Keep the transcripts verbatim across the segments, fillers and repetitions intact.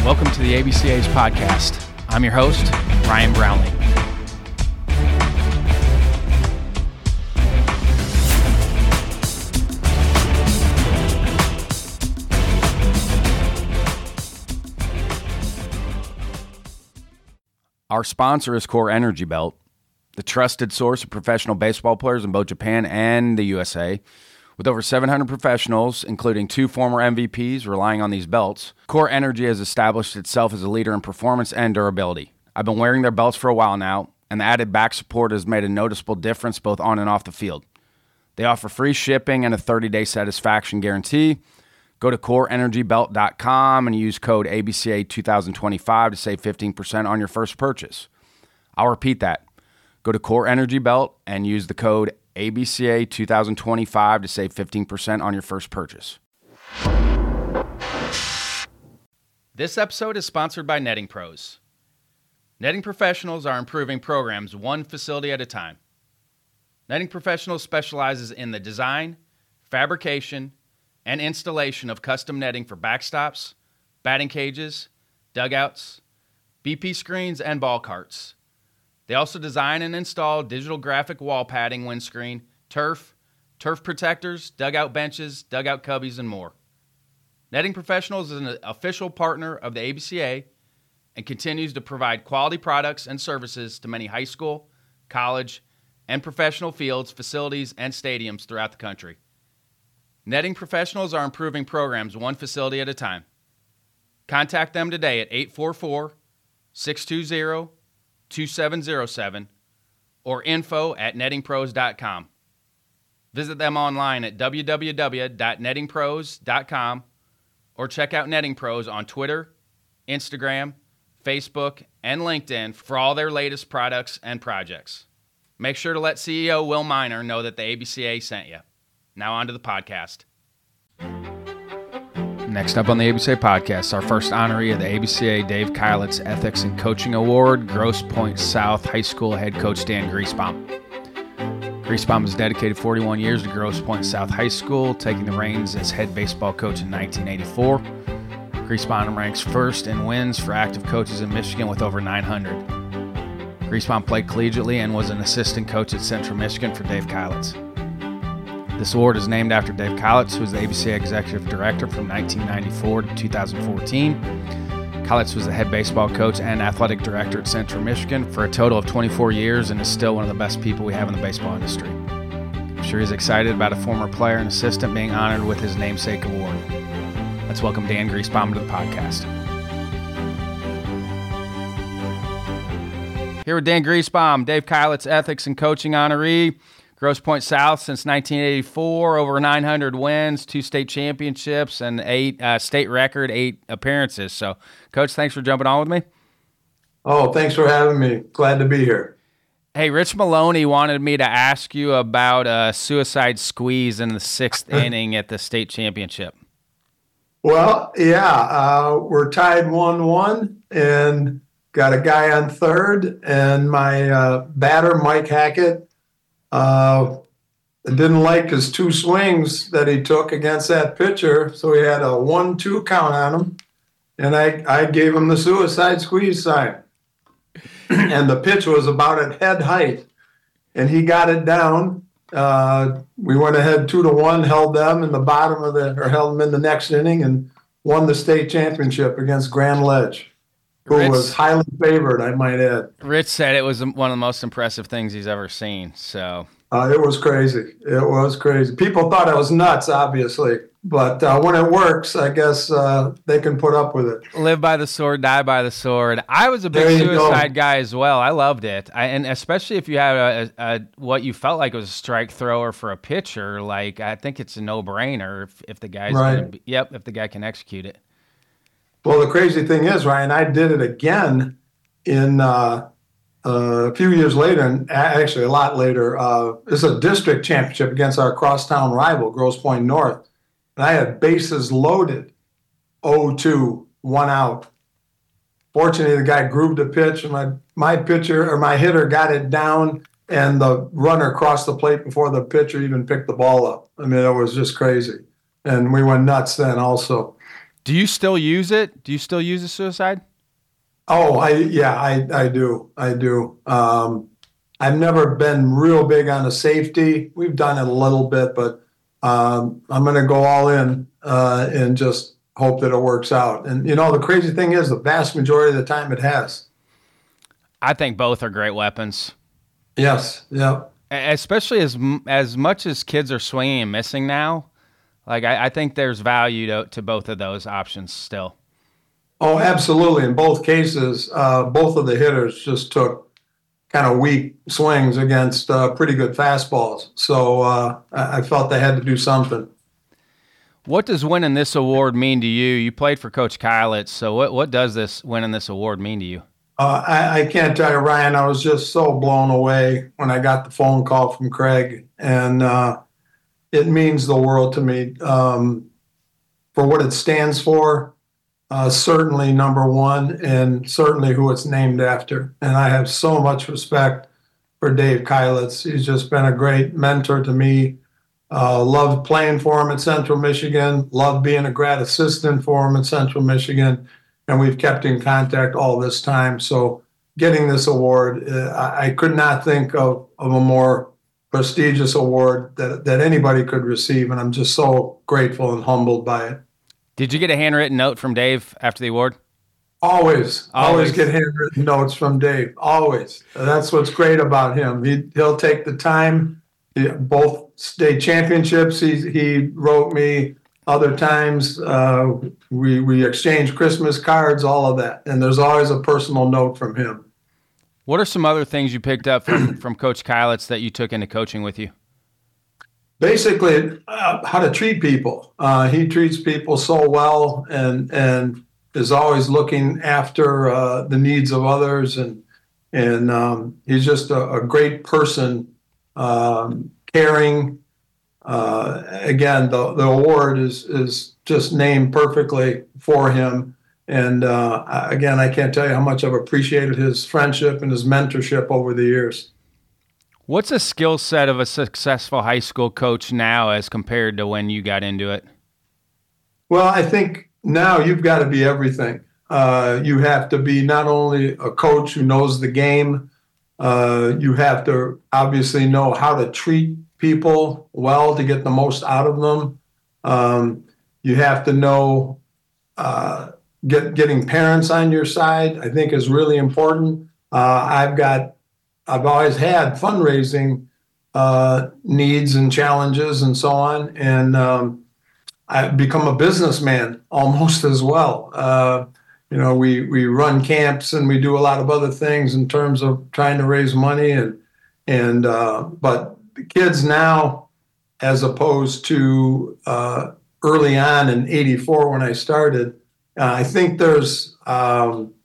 Welcome to the A B C A's podcast. I'm your host, Ryan Brownlee. Our sponsor is Core Energy Belt, the trusted source of professional baseball players in both Japan and the U S A. With over seven hundred professionals, including two former M V Ps, relying on these belts, Core Energy has established itself as a leader in performance and durability. I've been wearing their belts for a while now, and the added back support has made a noticeable difference both on and off the field. They offer free shipping and a thirty-day satisfaction guarantee. Go to core energy belt dot com and use code A B C A twenty twenty-five to save fifteen percent on your first purchase. I'll repeat that. Go to Core Energy Belt and use the code A B C A twenty twenty-five to save fifteen percent on your first purchase. This episode is sponsored by Netting Pros. Netting professionals are improving programs one facility at a time. Netting Professionals specializes in the design, fabrication, and installation of custom netting for backstops, batting cages, dugouts, B P screens, and ball carts. They also design and install digital graphic wall padding, windscreen, turf, turf protectors, dugout benches, dugout cubbies, and more. Netting Professionals is an official partner of the A B C A and continues to provide quality products and services to many high school, college, and professional fields, facilities, and stadiums throughout the country. Netting Professionals are improving programs one facility at a time. Contact them today at eight four four, six two zero, two seven zero seven or info at netting pros dot com. Visit them online at w w w dot netting pros dot com or check out Netting Pros on Twitter, Instagram, Facebook, and LinkedIn for all their latest products and projects. Make sure to let C E O Will Miner know that the A B C A sent you. Now on to the podcast. Next up on the A B C A podcast, our first honoree of the A B C A Dave Kylitz Ethics and Coaching Award, Grosse Pointe South High School head coach Dan Griesbaum. Griesbaum has dedicated forty-one years to Grosse Pointe South High School, taking the reins as head baseball coach in nineteen eighty-four. Griesbaum ranks first in wins for active coaches in Michigan with over nine hundred. Griesbaum played collegiately and was an assistant coach at Central Michigan for Dave Kylitz. This award is named after Dave Kylitz, who was the A B C A Executive Director from nineteen ninety-four to two thousand fourteen. Kylitz was the head baseball coach and athletic director at Central Michigan for a total of twenty-four years and is still one of the best people we have in the baseball industry. I'm sure he's excited about a former player and assistant being honored with his namesake award. Let's welcome Dan Griesbaum to the podcast. Here with Dan Griesbaum, Dave Kylitz Ethics and Coaching honoree. Grosse Pointe South since nineteen eighty-four, over nine hundred wins, two state championships, and eight uh, state record, eight appearances. So, Coach, thanks for jumping on with me. Oh, thanks for having me. Glad to be here. Hey, Rich Maloney wanted me to ask you about a suicide squeeze in the sixth inning at the state championship. Well, yeah, uh, we're tied one one and got a guy on third, and my uh, batter, Mike Hackett, Uh, didn't like his two swings that he took against that pitcher, so he had a one two count on him, and I, I gave him the suicide squeeze sign. And the pitch was about at head height, and he got it down. Uh, we went ahead two to one, held them in the bottom of the, or held them in the next inning, and won the state championship against Grand Ledge, who Rich, was highly favored, I might add. Rich said it was one of the most impressive things he's ever seen. So uh, it was crazy. It was crazy. People thought I was nuts, obviously. But uh, when it works, I guess uh, they can put up with it. Live by the sword, die by the sword. I was a big suicide go. guy as well. I loved it. I, and especially if you had a, a, what you felt like was a strike thrower for a pitcher, like I think it's a no-brainer if, if the guy's right. gonna be, yep, if the guy can execute it. Well, the crazy thing is, Ryan, I did it again in uh, uh, a few years later, and actually a lot later. Uh, it's a district championship against our crosstown rival, Grosse Pointe North. And I had bases loaded, oh two, one out. Fortunately, the guy grooved a pitch, and my, my pitcher or my hitter got it down, and the runner crossed the plate before the pitcher even picked the ball up. I mean, it was just crazy. And we went nuts then also. Do you still use it? Do you still use the suicide? Oh, I yeah, I I do. I do. Um, I've never been real big on the safety. We've done it a little bit, but um, I'm going to go all in uh, and just hope that it works out. And you know, the crazy thing is, the vast majority of the time, it has. I think both are great weapons. Yes. Yeah. Especially as as much as kids are swinging and missing now, like I, I think there's value to, to both of those options still. Oh, absolutely. In both cases, uh, both of the hitters just took kind of weak swings against uh, pretty good fastballs. So uh, I felt they had to do something. What does winning this award mean to you? You played for Coach Kylitz, so what, what does this winning this award mean to you? Uh, I, I can't tell you, Ryan, I was just so blown away when I got the phone call from Craig, and uh, it means the world to me um, for what it stands for. Uh, certainly number one, and certainly who it's named after. And I have so much respect for Dave Kylitz. He's just been a great mentor to me. Uh, loved playing for him at Central Michigan, loved being a grad assistant for him at Central Michigan, and we've kept in contact all this time. So getting this award, uh, I, I could not think of, of a more prestigious award that, that anybody could receive, and I'm just so grateful and humbled by it. Did you get a handwritten note from Dave after the award? Always, always, always get handwritten notes from Dave. Always. That's what's great about him. He he'll take the time. He, both state championships, he he wrote me. Other times, uh, we we exchanged Christmas cards, all of that, and there's always a personal note from him. What are some other things you picked up from from Coach Kylitz that you took into coaching with you? Basically, uh, how to treat people. Uh, he treats people so well, and and is always looking after uh, the needs of others, and and um, he's just a, a great person, um, caring. Uh, again, the the award is is just named perfectly for him, and uh, again, I can't tell you how much I've appreciated his friendship and his mentorship over the years. What's a skill set of a successful high school coach now as compared to when you got into it? Well, I think now you've got to be everything. Uh, you have to be not only a coach who knows the game, uh, you have to obviously know how to treat people well to get the most out of them. Um, you have to know uh, get, getting parents on your side, I think, is really important. Uh, I've got I've always had fundraising uh, needs and challenges and so on, and um, I've become a businessman almost as well. Uh, you know, we we run camps and we do a lot of other things in terms of trying to raise money, and and uh, but the kids now, as opposed to uh, early on in eighty-four when I started, uh, I think there's um,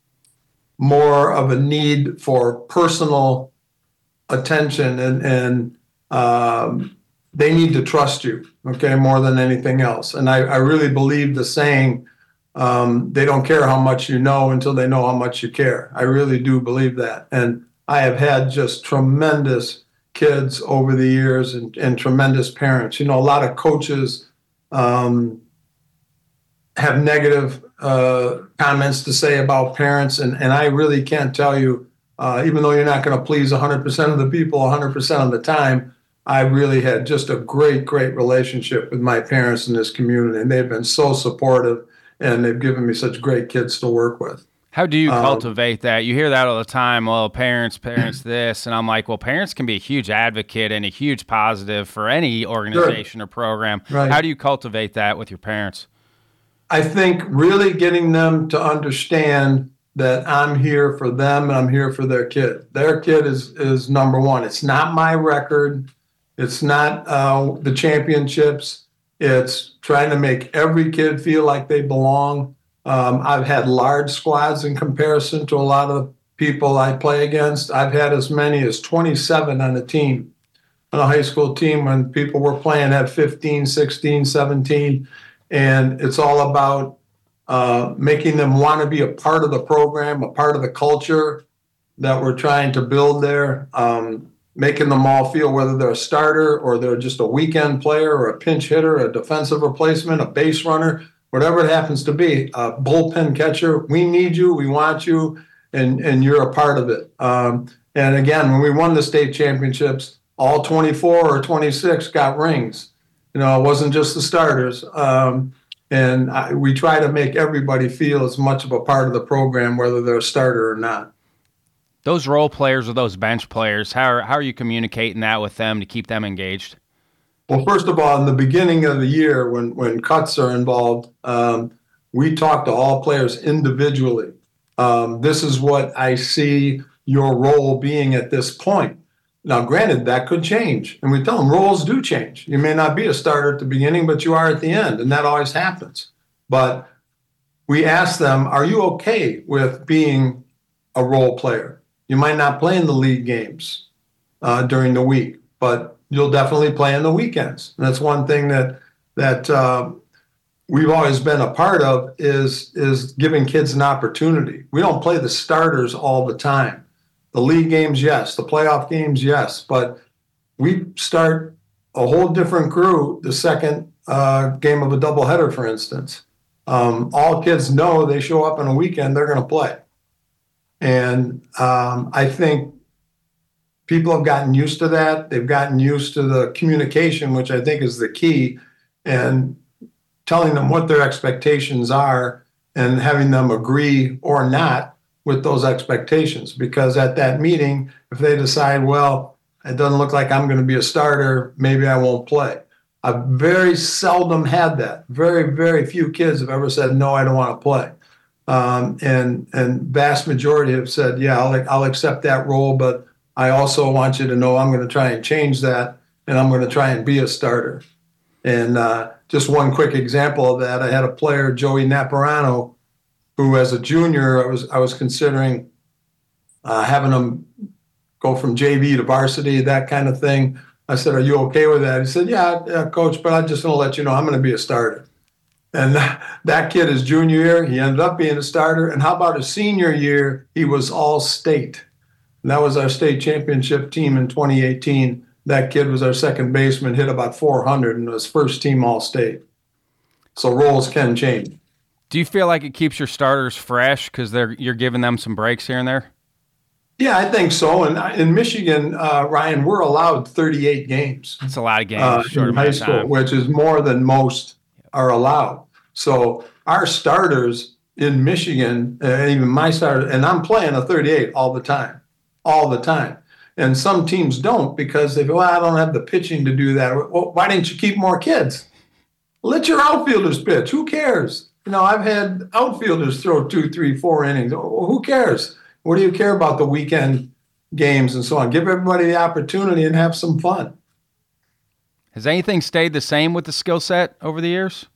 more of a need for personal attention, and, and um, they need to trust you, okay, more than anything else. And I, I really believe the saying, um, they don't care how much you know until they know how much you care. I really do believe that. And I have had just tremendous kids over the years, and, and tremendous parents. You know, a lot of coaches um, have negative uh, comments to say about parents, and, and I really can't tell you, uh, even though you're not going to please one hundred percent of the people one hundred percent of the time, I really had just a great, great relationship with my parents in this community, and they've been so supportive, and they've given me such great kids to work with. How do you Um, cultivate that? You hear that all the time. Well, parents, parents this. And I'm like, well, parents can be a huge advocate and a huge positive for any organization or program. Right. How do you cultivate that with your parents? I think really getting them to understand that I'm here for them and I'm here for their kid. Their kid is is number one. It's not my record. It's not uh, the championships. It's trying to make every kid feel like they belong. Um, I've had large squads in comparison to a lot of people I play against. I've had as many as twenty-seven on a team, on a high school team, when people were playing at fifteen, sixteen, seventeen. And it's all about uh, making them want to be a part of the program, a part of the culture that we're trying to build there, um, making them all feel whether they're a starter or they're just a weekend player or a pinch hitter, a defensive replacement, a base runner. whatever it happens to be, a bullpen catcher, we need you, we want you, and, and you're a part of it. Um, and again, when we won the state championships, all twenty-four or twenty-six got rings. You know, it wasn't just the starters. Um, and I, we try to make everybody feel as much of a part of the program, whether they're a starter or not. Those role players or those bench players, how are, how are you communicating that with them to keep them engaged? Well, first of all, in the beginning of the year, when, when cuts are involved, um, we talk to all players individually. Um, this is what I see your role being at this point. Now, granted, that could change. And we tell them roles do change. You may not be a starter at the beginning, but you are at the end, and that always happens. But we ask them, are you okay with being a role player? You might not play in the league games uh, during the week, but you'll definitely play on the weekends. And that's one thing that that uh, we've always been a part of is, is giving kids an opportunity. We don't play the starters all the time. The league games, yes. The playoff games, yes. But we start a whole different crew the second uh, game of a doubleheader, for instance. Um, all kids know they show up on a weekend, they're going to play. And um, I think people have gotten used to that. They've gotten used to the communication, which I think is the key, and telling them what their expectations are and having them agree or not with those expectations. Because at that meeting, if they decide, well, it doesn't look like I'm going to be a starter, maybe I won't play. I've very seldom had that. Very, very few kids have ever said, no, I don't want to play. Um, and and vast majority have said, yeah, I'll, I'll accept that role, but I also want you to know I'm going to try and change that, and I'm going to try and be a starter. And uh, just one quick example of that, I had a player, Joey Naparano, who as a junior, I was I was considering uh, having him go from J V to varsity, that kind of thing. I said, are you okay with that? He said, yeah, yeah coach, but I'm just going to let you know I'm going to be a starter. And that kid, his junior year, he ended up being a starter. And how about his senior year? He was all state. And that was our state championship team in twenty eighteen. That kid was our second baseman, hit about four hundred, and was first team all state. So roles can change. Do you feel like it keeps your starters fresh because they're you're giving them some breaks here and there? Yeah, I think so. And in Michigan, uh, Ryan, we're allowed thirty-eight games. That's a lot of games uh, short in high school, time. Which is more than most are allowed. So our starters in Michigan, uh, even my starter, and I'm playing a thirty-eight all the time, all the time. And some teams don't because they go, well, I don't have the pitching to do that. Well, why didn't you keep more kids? Let your outfielders pitch. Who cares? You know, I've had outfielders throw two, three, four innings. Well, who cares? What do you care about the weekend games and so on? Give everybody the opportunity and have some fun. Has anything stayed the same with the skill set over the years?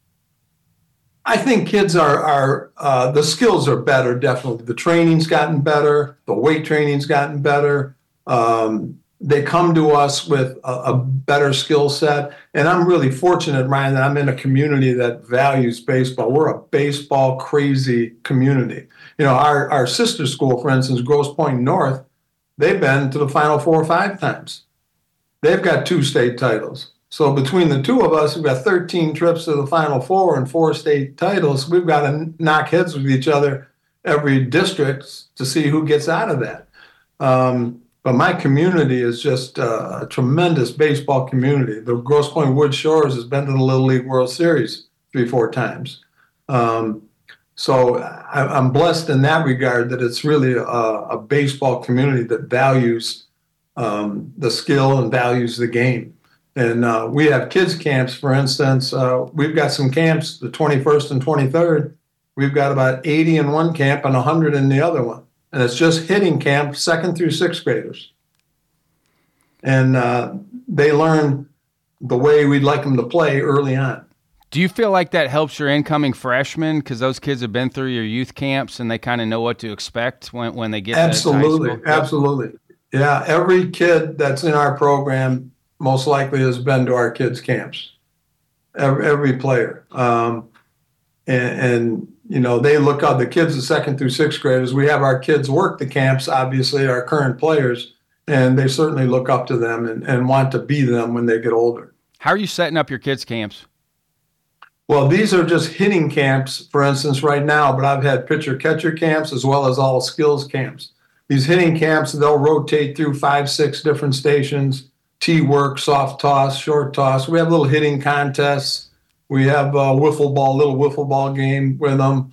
I think kids are, are uh, the skills are better, definitely. The training's gotten better. The weight training's gotten better. Um, they come to us with a, a better skill set. And I'm really fortunate, Ryan, that I'm in a community that values baseball. We're a baseball crazy community. You know, our, our sister school, for instance, Grosse Pointe North, they've been to the Final Four five times. They've got two state titles. So between the two of us, we've got thirteen trips to the Final Four and four state titles. We've got to knock heads with each other every district to see who gets out of that. Um, but my community is just a, a tremendous baseball community. The Grosse Pointe Wood Shores has been to the Little League World Series three, four times. Um, so I, I'm blessed in that regard that it's really a, a baseball community that values um, the skill and values the game. And uh, we have kids camps, for instance. Uh, we've got some camps, the twenty-first and twenty-third. We've got about eighty in one camp and one hundred in the other one. And it's just hitting camp, second through sixth graders. And uh, they learn the way we'd like them to play early on. Do you feel like that helps your incoming freshmen because those kids have been through your youth camps and they kind of know what to expect when, when they get absolutely, to high school? Absolutely. Yeah, every kid that's in our program most likely has been to our kids' camps, every, every player. Um, and, and, you know, they look up, the kids, the second through sixth graders, we have our kids work the camps, obviously, our current players, and they certainly look up to them and, and want to be them when they get older. How are you setting up your kids' camps? Well, Well, these are just hitting camps, for instance, right now, but I've had pitcher-catcher camps as well as all skills camps. These hitting camps, they'll rotate through five, six different stations, tee work, soft toss, short toss. We have little hitting contests. We have a wiffle ball, little wiffle ball game with them.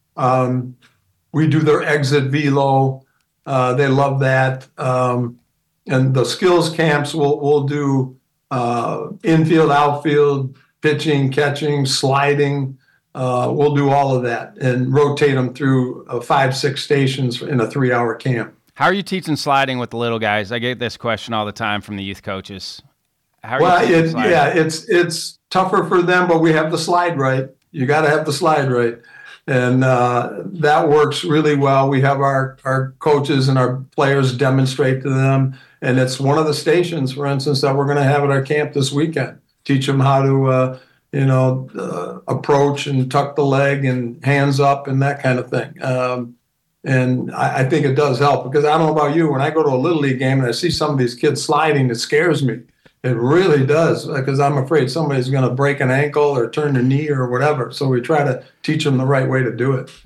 Um, we do their exit velo. Uh, they love that. Um, and the skills camps, we'll, we'll do uh, infield, outfield, pitching, catching, sliding. Uh, we'll do all of that and rotate them through uh, five, six stations in a three-hour camp. How are you teaching sliding with the little guys? I get this question all the time from the youth coaches. How are well, you teaching it, sliding? yeah, it's it's tougher for them, but we have the slide right. You got to have the slide right, and uh, that works really well. We have our our coaches and our players demonstrate to them, and it's one of the stations, for instance, that we're going to have at our camp this weekend. Teach them how to. Uh, you know, uh, approach and tuck the leg and hands up and that kind of thing. Um, and I, I think it does help because I don't know about you, when I go to a Little League game and I see some of these kids sliding, it scares me. It really does, because I'm afraid somebody's going to break an ankle or turn their knee or whatever. So we try to teach them the right way to do it.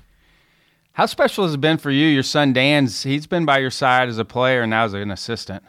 How special has it been for you? Your son Dan's, he's been by your side as a player and now as an assistant.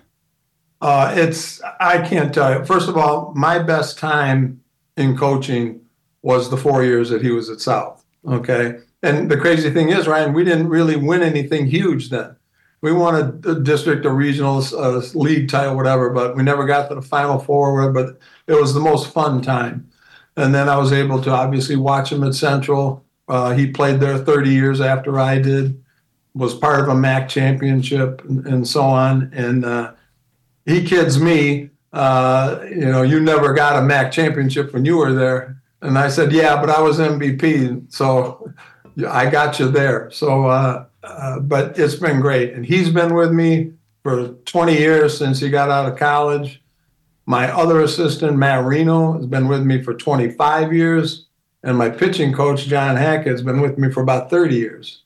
Uh, it's, I can't tell you. First of all, my best time in coaching was the four years that he was at South. Okay. And the crazy thing is, Ryan, we didn't really win anything huge then. We won a, a district, a regional, a league title, whatever, but we never got to the Final Four, but it was the most fun time. And then I was able to obviously watch him at Central. Uh, he played there thirty years after I did, was part of a M A C championship and, and so on. And uh, he kids me. Uh, you know, you never got a M A C championship when you were there. And I said, yeah, but I was M V P. So I got you there. So, uh, uh, but it's been great. And he's been with me for twenty years since he got out of college. My other assistant, Matt Reno, has been with me for twenty-five years. And my pitching coach, John Hackett, has been with me for about thirty years.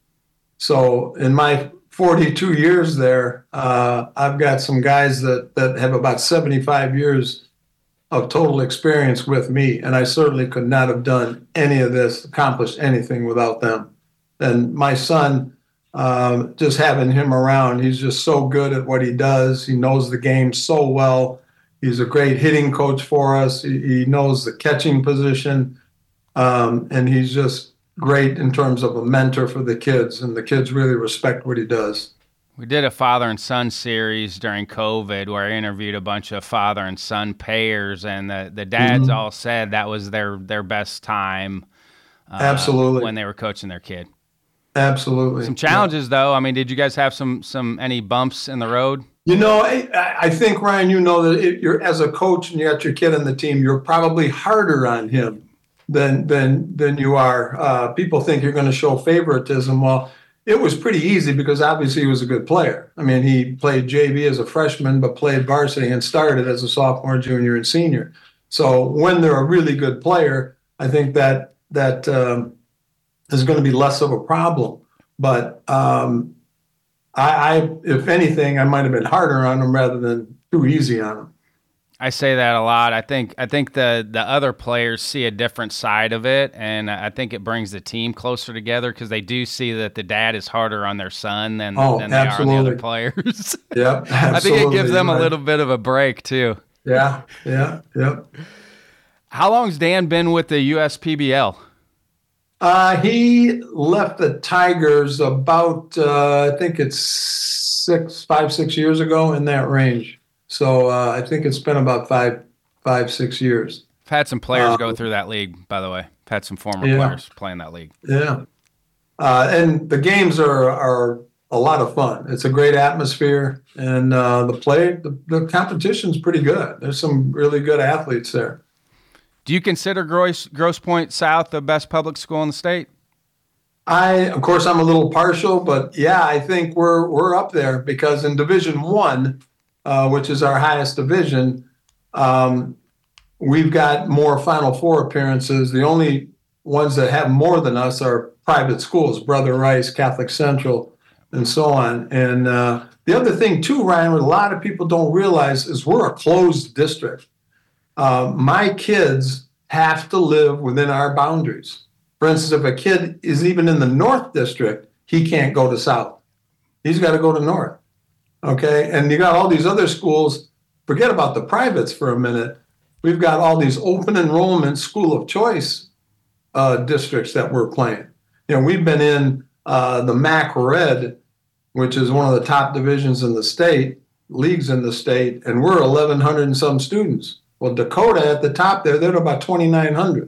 So in my forty-two years there, uh, I've got some guys that, that have about seventy-five years of total experience with me, and I certainly could not have done any of this, accomplished anything without them. And my son, um, just having him around, he's just so good at what he does. He knows the game so well. He's a great hitting coach for us. He, he knows the catching position, um, and he's just great in terms of a mentor for the kids, and the kids really respect what he does. We did a father and son series during COVID where I interviewed a bunch of father and son pairs, and the, the dads mm-hmm. all said that was their, their best time uh, Absolutely. when they were coaching their kid. Absolutely. Some challenges, yeah. though. I mean, did you guys have some some any bumps in the road? You know, I, I think, Ryan, you know that if you're as a coach and you got your kid on the team, you're probably harder on him than than than you are. Uh, people think you're going to show favoritism. Well, it was pretty easy because obviously he was a good player. I mean, he played J V as a freshman, but played varsity and started as a sophomore, junior, and senior. So when they're a really good player, I think that that um, is going to be less of a problem. But um, I, I, if anything, I might have been harder on them rather than too easy on them. I say that a lot. I think I think the the other players see a different side of it, and I think it brings the team closer together because they do see that the dad is harder on their son than, oh, than they absolutely. are on the other players. Yep, I think it gives them a little bit of a break too. Yeah, yeah, yep. How long's Dan been with the U S P B L? Uh, he left the Tigers about uh, I think it's six, five, six years ago, in that range. So uh, I think it's been about five, five, six years. I've had some players uh, go through that league, by the way. I've had some former yeah. players play in that league. Yeah. Uh, and the games are are a lot of fun. It's a great atmosphere, and uh, the play, the, the competition's pretty good. There's some really good athletes there. Do you consider Gross, Grosse Pointe South the best public school in the state? I, of course, I'm a little partial, but yeah, I think we're we're up there because in Division One, uh, which is our highest division, um, we've got more Final Four appearances. The only ones that have more than us are private schools, Brother Rice, Catholic Central, and so on. And uh, the other thing too, Ryan, what a lot of people don't realize is we're a closed district. Uh, my kids have to live within our boundaries. For instance, if a kid is even in the North District, he can't go to South. He's got to go to North. Okay. And you got all these other schools. Forget about the privates for a minute. We've got all these open enrollment school of choice uh, districts that we're playing. You know, we've been in uh, the M A C Red, which is one of the top divisions in the state, leagues in the state, and we're eleven hundred and some students. Well, Dakota at the top there, they're about twenty-nine hundred.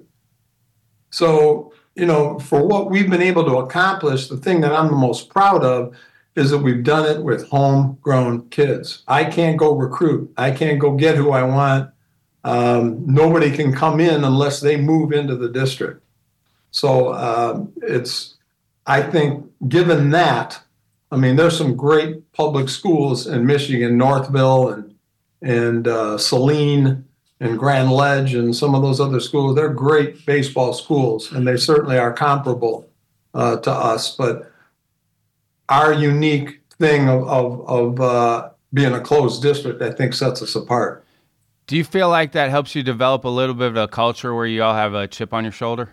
So, you know, for what we've been able to accomplish, the thing that I'm the most proud of is that we've done it with homegrown kids. I can't go recruit. I can't go get who I want. Um, nobody can come in unless they move into the district. So um, it's, I think, given that, I mean, there's some great public schools in Michigan, Northville and and uh, Saline and Grand Ledge and some of those other schools. They're great baseball schools, and they certainly are comparable uh, to us. But our unique thing of of, of uh, being a closed district, I think, sets us apart. Do you feel like that helps you develop a little bit of a culture where you all have a chip on your shoulder?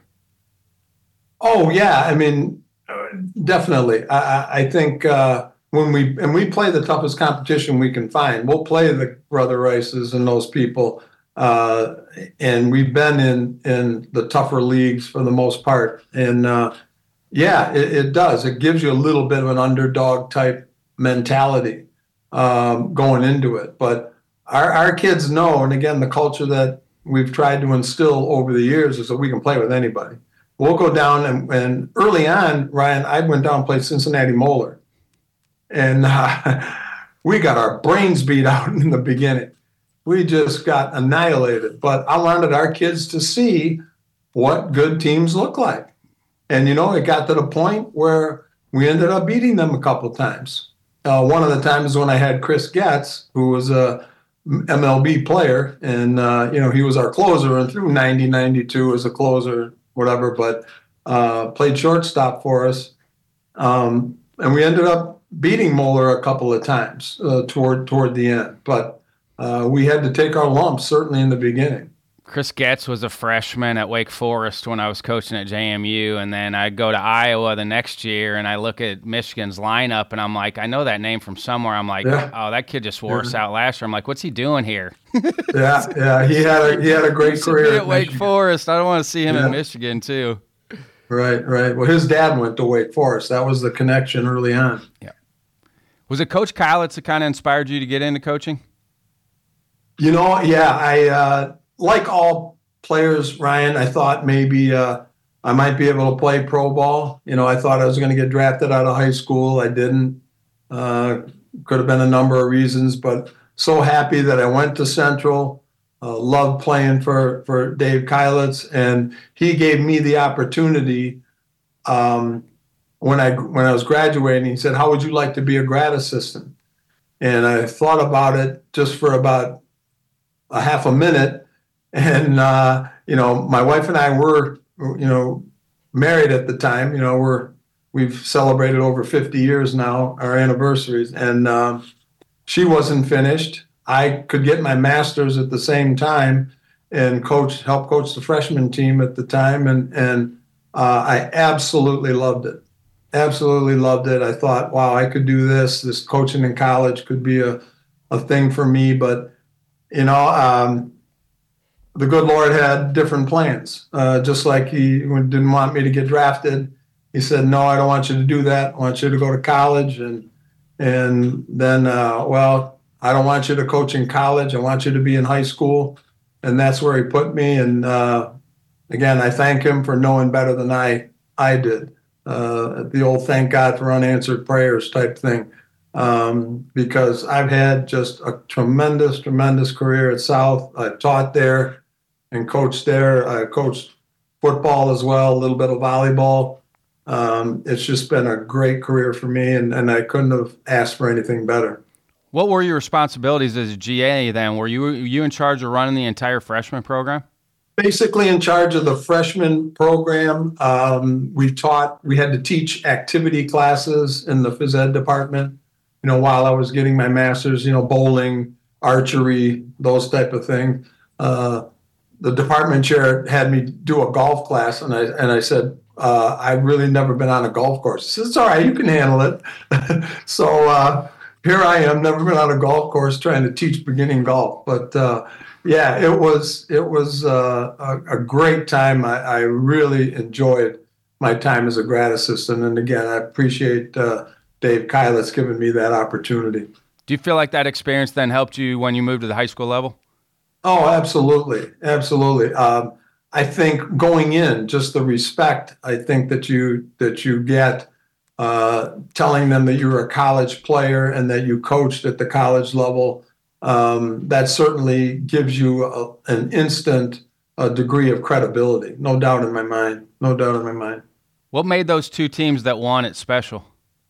Oh yeah, I mean, definitely. I, I think uh, when we and we play the toughest competition we can find. We'll play the Brother Rices and those people, uh, and we've been in in the tougher leagues for the most part. And uh, yeah, it, it does. It gives you a little bit of an underdog type mentality um, going into it. But our our kids know, and again, the culture that we've tried to instill over the years is that we can play with anybody. We'll go down, and, and early on, Ryan, I went down and played Cincinnati Moeller. And uh, we got our brains beat out in the beginning. We just got annihilated. But I wanted our kids to see what good teams look like. And, you know, it got to the point where we ended up beating them a couple times. Uh, one of the times when I had Chris Getz, who was a M L B player, and, uh, you know, he was our closer and through ninety, ninety-two as a closer, whatever, but uh, played shortstop for us. Um, and we ended up beating Moeller a couple of times uh, toward toward the end. But uh, we had to take our lumps, certainly in the beginning. Chris Getz was a freshman at Wake Forest when I was coaching at J M U, and then I go to Iowa the next year, and I look at Michigan's lineup, and I'm like, I know that name from somewhere. I'm like, yeah. oh, that kid just wore yeah. us out last year. I'm like, what's he doing here? yeah, yeah, he had a he had a great career at Wake Michigan. Forest. I don't want to see him yeah. in Michigan too. Right, right. Well, his dad went to Wake Forest. That was the connection early on. Yeah. Was it Coach Kylitz that kind of inspired you to get into coaching? You know, yeah, I. Uh, Like all players, Ryan, I thought maybe uh, I might be able to play pro ball. You know, I thought I was going to get drafted out of high school. I didn't. Uh, could have been a number of reasons, but so happy that I went to Central. Uh, loved playing for, for Dave Kylitz, and he gave me the opportunity um, when I when I was graduating. He said, "How would you like to be a grad assistant?" And I thought about it just for about a half a minute. And, uh, you know, my wife and I were, you know, married at the time. You know, we're, we've celebrated over fifty years now, our anniversaries. And uh, she wasn't finished. I could get my master's at the same time and coach, help coach the freshman team at the time. And, and uh, I absolutely loved it. Absolutely loved it. I thought, wow, I could do this. This coaching in college could be a, a thing for me. But, you know, um, the good Lord had different plans. Uh, just like he didn't want me to get drafted. He said, no, I don't want you to do that. I want you to go to college. And and then, uh, well, I don't want you to coach in college. I want you to be in high school. And that's where he put me. And uh, again, I thank him for knowing better than I, I did. Uh, the old thank God for unanswered prayers type thing. Um, because I've had just a tremendous, tremendous career at South. I taught there and coached there. I coached football as well, a little bit of volleyball. Um, it's just been a great career for me, and, and I couldn't have asked for anything better. What were your responsibilities as a G A then? Were you were you in charge of running the entire freshman program? Basically in charge of the freshman program. Um, we taught, we had to teach activity classes in the phys ed department, you know, while I was getting my master's, you know, bowling, archery, those type of things. Uh, the department chair had me do a golf class, and I and I said, uh, I've really never been on a golf course. He said, it's all right, you can handle it. so uh, here I am, never been on a golf course trying to teach beginning golf. But uh, yeah, it was it was uh, a, a great time. I, I really enjoyed my time as a grad assistant. And again, I appreciate uh, Dave Kylitz giving me that opportunity. Do you feel like that experience then helped you when you moved to the high school level? Oh, absolutely. Absolutely. Um, I think going in, just the respect, I think that you that you get uh, telling them that you're a college player and that you coached at the college level, um, that certainly gives you a, an instant uh, degree of credibility. No doubt in my mind. No doubt in my mind. What made those two teams that won it special?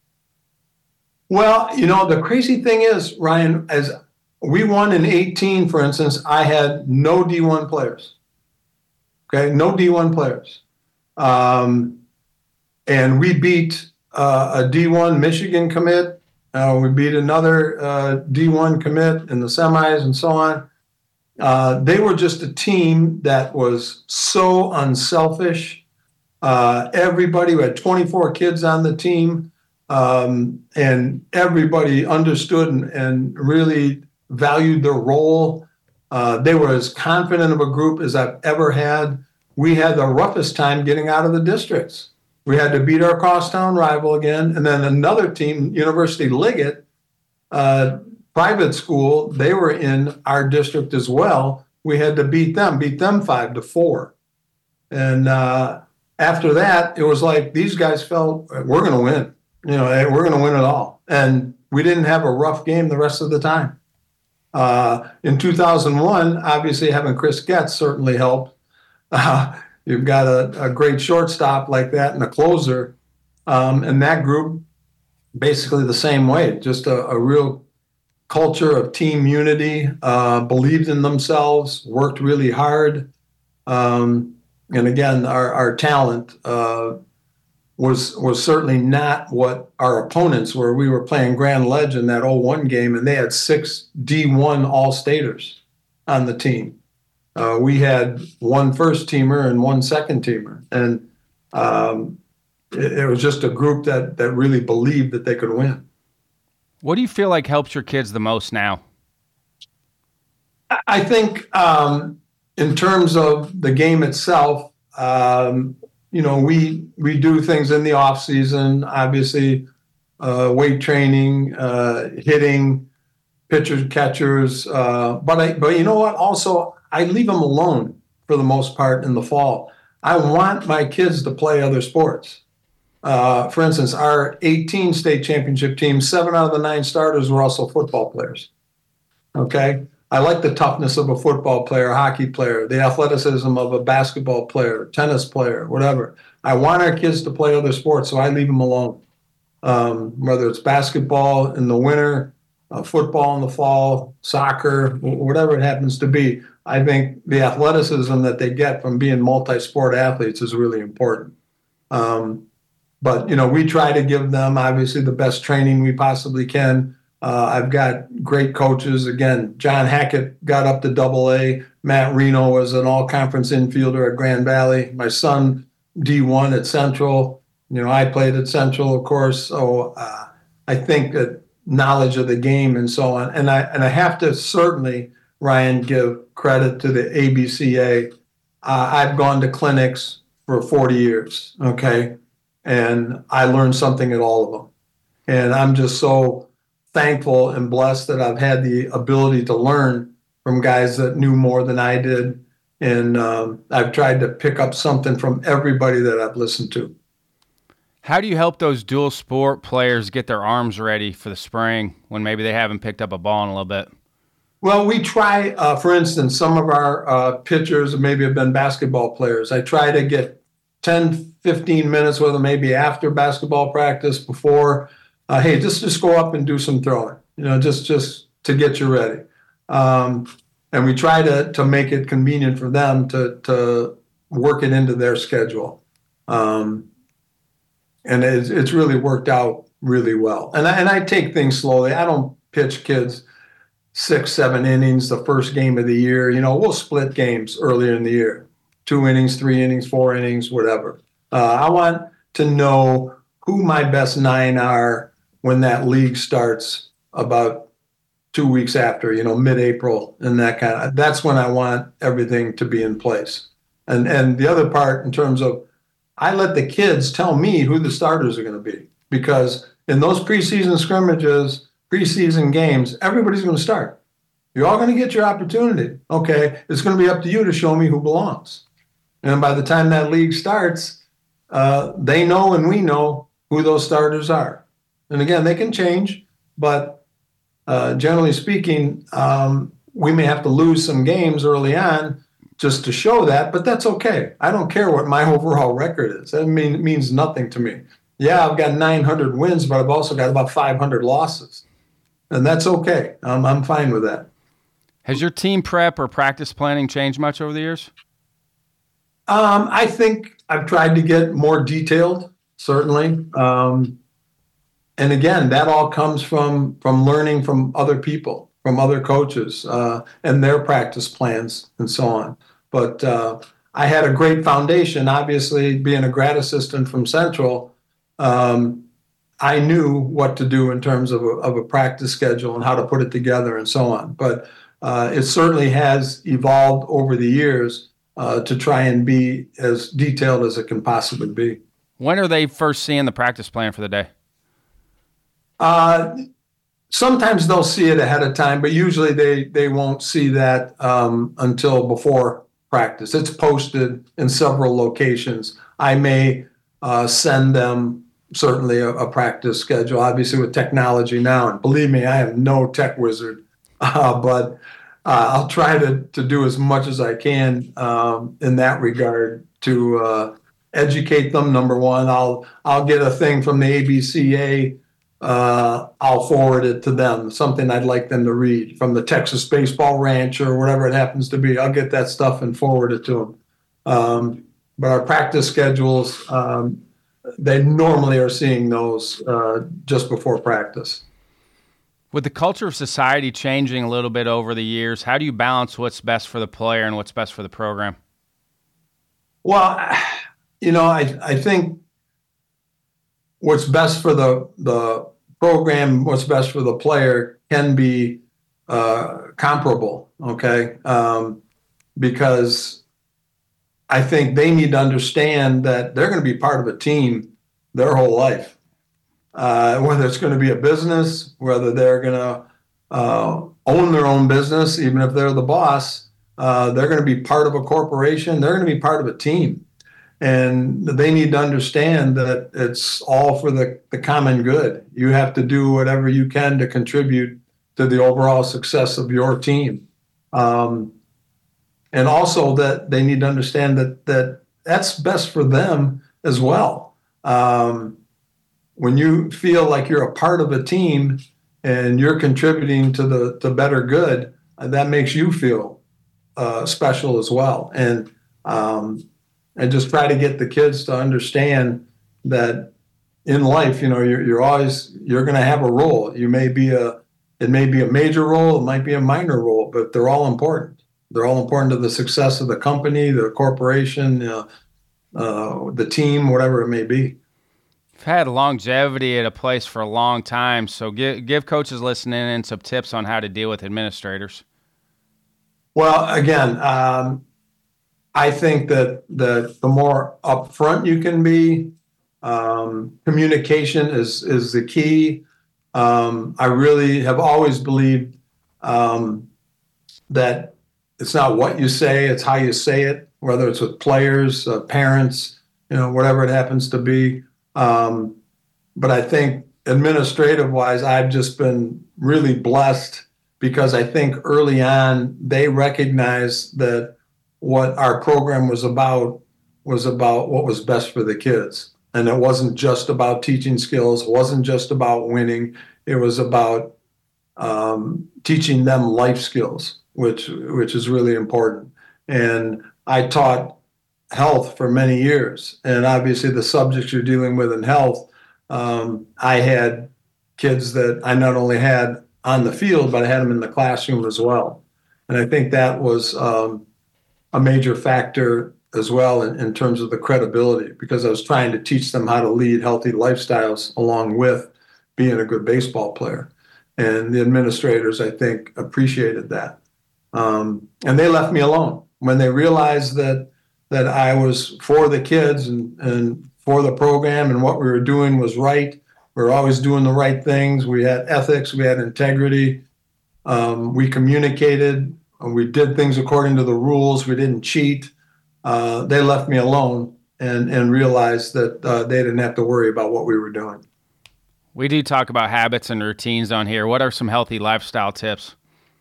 Well, you know, the crazy thing is, Ryan, as we won in eighteen, for instance, I had no D one players. Okay, no D one players. Um, and we beat uh, a D one Michigan commit. Uh, we beat another uh, D one commit in the semis and so on. Uh, they were just a team that was so unselfish. Uh, everybody, we had twenty-four kids on the team, um, and everybody understood and, and really valued their role. Uh, they were as confident of a group as I've ever had. We had the roughest time getting out of the districts. We had to beat our crosstown rival again. And then another team, University Liggett, uh, private school, they were in our district as well. We had to beat them, beat them five to four. And uh, after that, it was like these guys felt, we're going to win. You know, hey, we're going to win it all. And we didn't have a rough game the rest of the time. Uh, in two thousand one, obviously having Chris Getz certainly helped. Uh, you've got a, a great shortstop like that and a closer. Um, and that group, basically the same way, just a, a real culture of team unity, uh, believed in themselves, worked really hard. Um, and again, our, our talent uh, was was certainly not what our opponents were. We were playing Grand Ledge in that oh one game, and they had six D one All-Staters on the team. Uh, we had one first-teamer and one second-teamer. And um, it, it was just a group that, that really believed that they could win. What do you feel like helps your kids the most now? I think um, in terms of the game itself, um, you know, we we do things in the off season, obviously, uh, weight training, uh, hitting, pitchers, catchers. Uh, but I, but you know what? Also, I leave them alone for the most part in the fall. I want my kids to play other sports. Uh, for instance, our eighteen state championship team, seven out of the nine starters were also football players. Okay. I like the toughness of a football player, a hockey player, the athleticism of a basketball player, tennis player, whatever. I want our kids to play other sports, so I leave them alone. Um, whether it's basketball in the winter, uh, football in the fall, soccer, whatever it happens to be. I think the athleticism that they get from being multi-sport athletes is really important. Um, but, you know, we try to give them, obviously, the best training we possibly can. Uh, I've got great coaches. Again, John Hackett got up to double A. Matt Reno was an all-conference infielder at Grand Valley. My son, D one at Central. You know, I played at Central, of course. So uh, I think that knowledge of the game and so on. And I and I have to certainly, Ryan, give credit to the A B C A. Uh, I've gone to clinics for forty years, okay? And I learned something at all of them. And I'm just so thankful and blessed that I've had the ability to learn from guys that knew more than I did. And um, I've tried to pick up something from everybody that I've listened to. How do you help those dual sport players get their arms ready for the spring when maybe they haven't picked up a ball in a little bit? Well, we try, uh, for instance, some of our uh, pitchers maybe have been basketball players. I try to get ten, fifteen minutes with them maybe after basketball practice, before. Uh, hey, just, just go up and do some throwing, you know, just, just to get you ready. Um, and we try to, to make it convenient for them to, to work it into their schedule. Um, and it's, it's really worked out really well. And I, and I take things slowly. I don't pitch kids six, seven innings the first game of the year. You know, we'll split games earlier in the year, two innings, three innings, four innings, whatever. Uh, I want to know who my best nine are when that league starts about two weeks after, you know, mid-April and that kind of, that's when I want everything to be in place. And and the other part in terms of, I let the kids tell me who the starters are going to be, because in those preseason scrimmages, preseason games, everybody's going to start. You're all going to get your opportunity. Okay, it's going to be up to you to show me who belongs. And by the time that league starts, uh, they know and we know who those starters are. And again, they can change, but Uh, generally speaking, um, we may have to lose some games early on just to show that, but that's okay. I don't care what my overall record is. That mean, it means nothing to me. Yeah, I've got nine hundred wins, but I've also got about five hundred losses, and that's okay. Um, I'm fine with that. Has your team prep or practice planning changed much over the years? Um, I think I've tried to get more detailed, certainly. Um, And again, that all comes from from learning from other people, from other coaches, uh, and their practice plans and so on. But uh, I had a great foundation. Obviously, being a grad assistant from Central, um, I knew what to do in terms of a, of a practice schedule and how to put it together and so on. But uh, it certainly has evolved over the years uh, to try and be as detailed as it can possibly be. When are they first seeing the practice plan for the day? Uh, sometimes they'll see it ahead of time, but usually they, they won't see that um, until before practice. It's posted in several locations. I may uh, send them certainly a, a practice schedule, obviously with technology now. And believe me, I am no tech wizard, uh, but uh, I'll try to, to do as much as I can um, in that regard to uh, educate them. Number one, I'll I'll get a thing from the A B C A. Uh, I'll forward it to them, something I'd like them to read from the Texas Baseball Ranch or whatever it happens to be. I'll get that stuff and forward it to them. Um, but our practice schedules, um, they normally are seeing those uh, just before practice. With the culture of society changing a little bit over the years, how do you balance what's best for the player and what's best for the program? Well, you know, I, I think what's best for the, the program, what's best for the player can be uh, comparable, okay? Um, because I think they need to understand that they're going to be part of a team their whole life. Uh, whether it's going to be a business, whether they're going to uh, own their own business, even if they're the boss, uh, they're going to be part of a corporation, they're going to be part of a team. And they need to understand that it's all for the, the common good. You have to do whatever you can to contribute to the overall success of your team. Um, and also that they need to understand that, that that's best for them as well. Um, when you feel like you're a part of a team and you're contributing to the to better good, that makes you feel uh, special as well. And um, and just try to get the kids to understand that in life, you know, you're, you're always, you're going to have a role. You may be a, it may be a major role, it might be a minor role, but they're all important. They're all important to the success of the company, the corporation, uh, uh, the team, whatever it may be. You've had longevity at a place for a long time, so give, give coaches listening in some tips on how to deal with administrators. Well, again, um, I think that the, the more upfront you can be, um, communication is, is the key. Um, I really have always believed um, that it's not what you say, it's how you say it, whether it's with players, uh, parents, you know, whatever it happens to be. Um, but I think administrative-wise, I've just been really blessed because I think early on they recognized that what our program was about was about what was best for the kids. And it wasn't just about teaching skills. It wasn't just about winning. It was about um, teaching them life skills, which which is really important. And I taught health for many years. And obviously the subjects you're dealing with in health, um, I had kids that I not only had on the field, but I had them in the classroom as well. And I think that was um, a major factor as well in, in terms of the credibility, because I was trying to teach them how to lead healthy lifestyles along with being a good baseball player. And the administrators, I think, appreciated that. Um, and they left me alone when they realized that that I was for the kids and, and for the program, and what we were doing was right. We were always doing the right things. We had ethics. We had integrity. Um, we communicated. We did things according to the rules. We didn't cheat. Uh, they left me alone and, and realized that uh, they didn't have to worry about what we were doing. We do talk about habits and routines on here. What are some healthy lifestyle tips?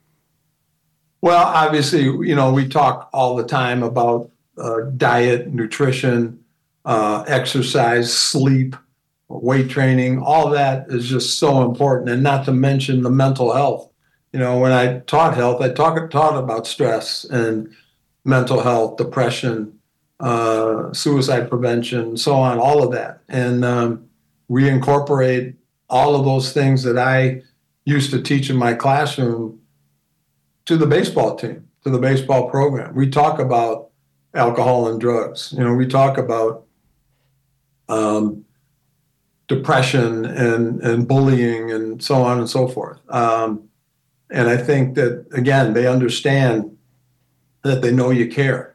Well, obviously, you know, we talk all the time about uh, diet, nutrition, uh, exercise, sleep, weight training. All that is just so important, and not to mention the mental health. You know, when I taught health, I talk, taught about stress and mental health, depression, uh, suicide prevention, so on, all of that. And um, we incorporate all of those things that I used to teach in my classroom to the baseball team, to the baseball program. We talk about alcohol and drugs. You know, we talk about um, depression and, and bullying and so on and so forth. Um, and I think that, again, they understand that they know you care.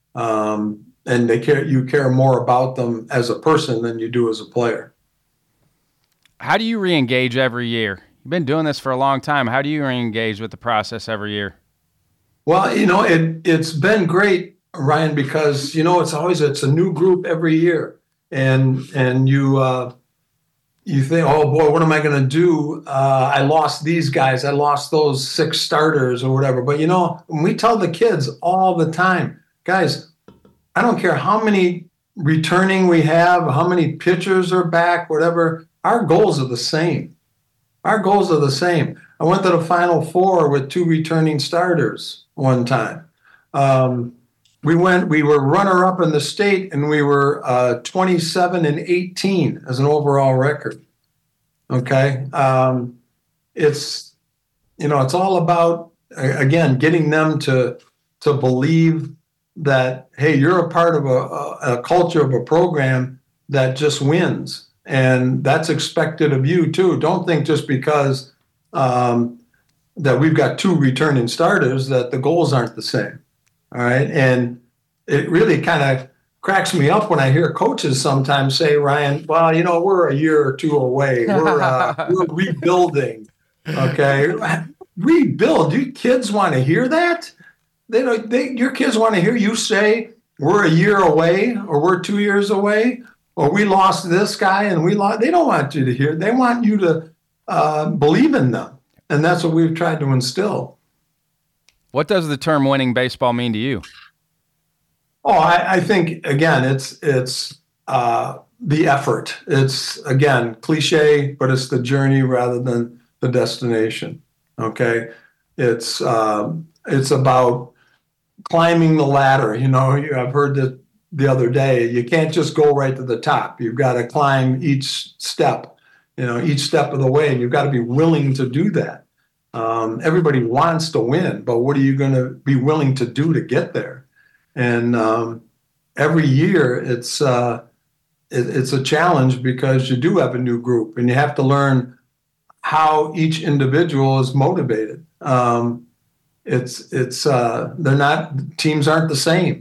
Um, and they care, you care more about them as a person than you do as a player. How do you re-engage every year? You've been doing this for a long time. How do you re-engage with the process every year? Well, you know, it, it's been great, Ryan, because, you know, it's always, it's a new group every year. And, and you, uh, you think, oh boy, what am I going to do? Uh, I lost these guys. I lost those six starters or whatever. But, you know, when we tell the kids all the time, guys, I don't care how many returning we have, how many pitchers are back, whatever, our goals are the same. Our goals are the same. I went to the Final Four with two returning starters one time. Um, we went. We were runner-up in the state, and we were uh, twenty-seven and eighteen as an overall record. Okay, um, it's you know it's all about again getting them to to believe that, hey, you're a part of a, a, a culture of a program that just wins. And that's expected of you, too. Don't think just because um, that we've got two returning starters that the goals aren't the same. All right. And it really kind of cracks me up when I hear coaches sometimes say, Ryan, well, you know, we're a year or two away. We're, uh, we're rebuilding. Okay. Rebuild. Do kids want to hear that? They don't, they, your kids want to hear you say we're a year away or we're two years away. Or we lost this guy and we lost. They don't want you to hear. They want you to uh, believe in them. And that's what we've tried to instill. What does the term winning baseball mean to you? Oh, I, I think, again, it's it's uh, the effort. It's, again, cliche, but it's the journey rather than the destination. Okay? It's, um, it's about climbing the ladder. You know, I've heard that the other day, you can't just go right to the top. You've got to climb each step, you know, each step of the way, and you've got to be willing to do that. Um, everybody wants to win, but what are you going to be willing to do to get there? And um, every year, it's uh, it, it's a challenge because you do have a new group, and you have to learn how each individual is motivated. Um, it's it's uh, they're not teams aren't the same.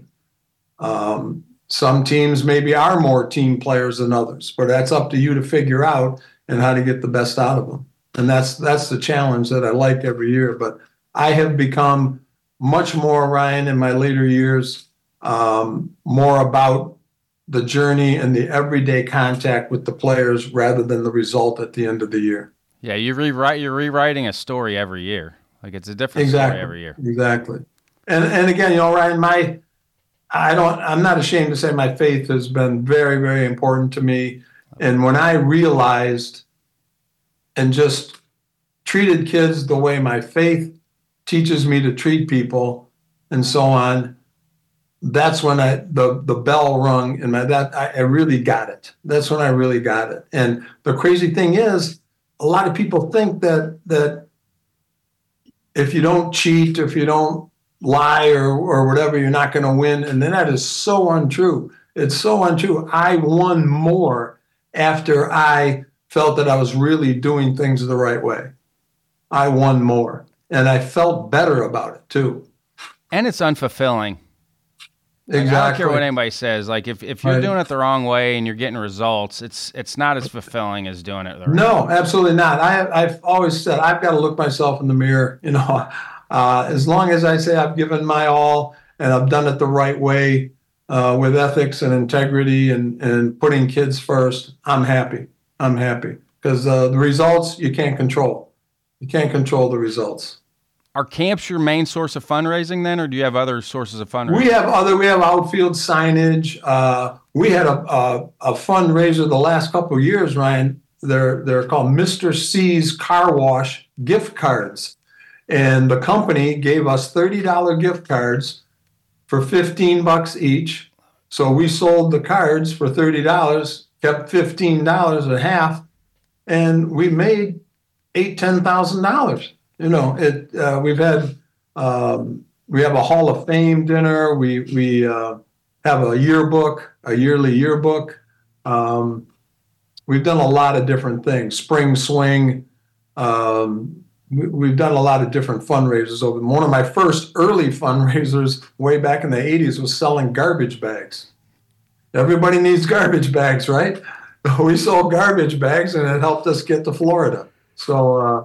Um, some teams maybe are more team players than others, but that's up to you to figure out and how to get the best out of them. And that's that's the challenge that I like every year. But I have become much more, Ryan, in my later years, um, more about the journey and the everyday contact with the players rather than the result at the end of the year. Yeah, you rewrite. You're rewriting a story every year. Like it's a different exactly. story every year. Exactly. And and again, you know, Ryan, my I don't, I'm not ashamed to say my faith has been very, very important to me. And when I realized and just treated kids the way my faith teaches me to treat people and so on, that's when I, the, the bell rung and my, that I, I really got it. That's when I really got it. And the crazy thing is, a lot of people think that, that if you don't cheat, if you don't lie or, or whatever, you're not going to win. And then that is so untrue. It's so untrue. I won more after I felt that I was really doing things the right way. I won more. And I felt better about it too. And it's unfulfilling. Like, Exactly. I don't care what anybody says. Like if, if you're Right. doing it the wrong way and you're getting results, it's it's not as fulfilling as doing it the right way. No, absolutely not. I, I've always said I've got to look myself in the mirror. You know, uh, as long as I say I've given my all and I've done it the right way uh, with ethics and integrity and, and putting kids first, I'm happy. I'm happy because uh, the results you can't control. You can't control the results. Are camps your main source of fundraising then, or do you have other sources of fundraising? We have other. We have outfield signage. Uh, we had a, a a fundraiser the last couple of years, Ryan. They're they're called Mister C's Car Wash gift cards, and the company gave us thirty dollar gift cards for fifteen bucks each. So we sold the cards for thirty dollars, kept fifteen dollars a half, and we made eight ten thousand dollars. You know, it. Uh, we've had um, we have a Hall of Fame dinner. We we uh, have a yearbook, a yearly yearbook. Um, we've done a lot of different things. Spring swing. Um, we, we've done a lot of different fundraisers over. One of my first early fundraisers, way back in the eighties, was selling garbage bags. Everybody needs garbage bags, right? We sold garbage bags, and it helped us get to Florida. So. Uh,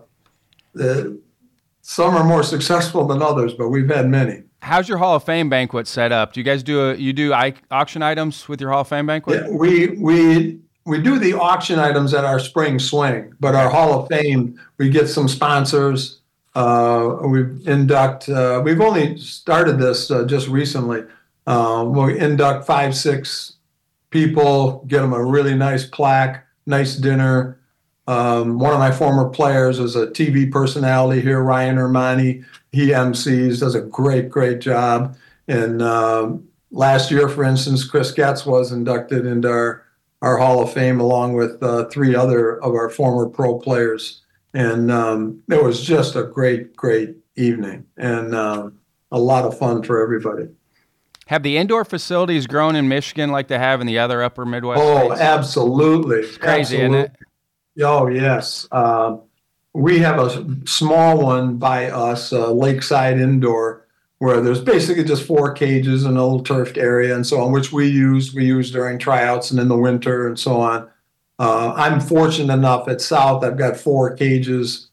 Uh, some are more successful than others, but we've had many. How's your Hall of Fame banquet set up? Do you guys do a you do I, auction items with your Hall of Fame banquet? Yeah, we we we do the auction items at our spring swing, but our Hall of Fame, we get some sponsors. Uh, we induct. Uh, we've only started this uh, just recently. Uh, we induct five, six people, get them a really nice plaque, nice dinner. Um, one of my former players is a T V personality here, Ryan Ermani. He M Cs, does a great, great job. And um, last year, for instance, Chris Getz was inducted into our, our Hall of Fame along with uh, three other of our former pro players. And um, it was just a great, great evening and uh, a lot of fun for everybody. Have the indoor facilities grown in Michigan like they have in the other upper Midwest Oh, states? absolutely. It's crazy, absolutely. isn't it? Oh, yes. Uh, we have a small one by us, uh, Lakeside Indoor, where there's basically just four cages and a little turfed area and so on, which we use. We use during tryouts and in the winter and so on. Uh, I'm fortunate enough at South, I've got four cages,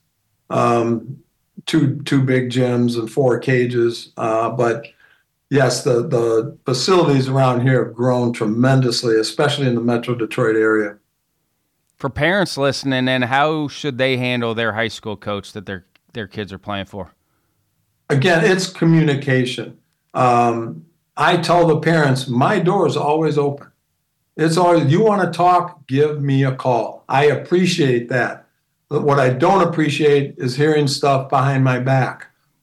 um, two two big gyms and four cages. Uh, but yes, the, the facilities around here have grown tremendously, especially in the Metro Detroit area. For parents listening, then how should they handle their high school coach that their their kids are playing for? Again, it's communication. Um, I tell the parents, my door is always open. It's always, you want to talk, give me a call. I appreciate that. But what I don't appreciate is hearing stuff behind my back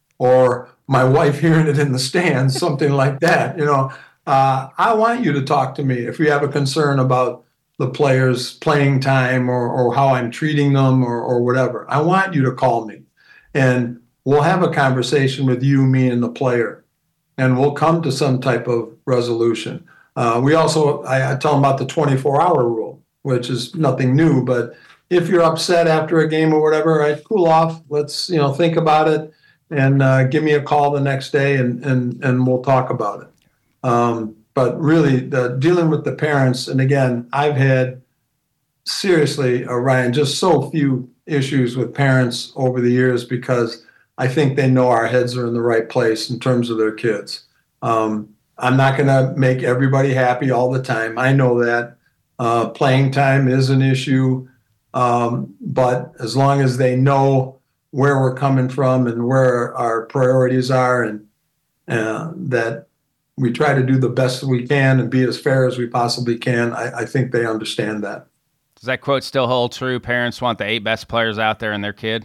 or my wife hearing it in the stands, something like that. You know, uh, I want you to talk to me if you have a concern about the players' playing time or, or how I'm treating them or, or whatever. I want you to call me and we'll have a conversation with you, me, and the player, and we'll come to some type of resolution. Uh, we also, I, I tell them about the twenty-four hour rule, which is nothing new, but if you're upset after a game or whatever, right, cool off. Let's, you know, think about it and uh, give me a call the next day and, and, and we'll talk about it. Um, But really, the, dealing with the parents, and again, I've had seriously, uh, Ryan, just so few issues with parents over the years because I think they know our heads are in the right place in terms of their kids. Um, I'm not going to make everybody happy all the time. I know that. Uh, playing time is an issue, um, but as long as they know where we're coming from and where our priorities are and uh, that we try to do the best we can and be as fair as we possibly can, I, I think they understand that. Does that quote still hold true? Parents want the eight best players out there and their kid?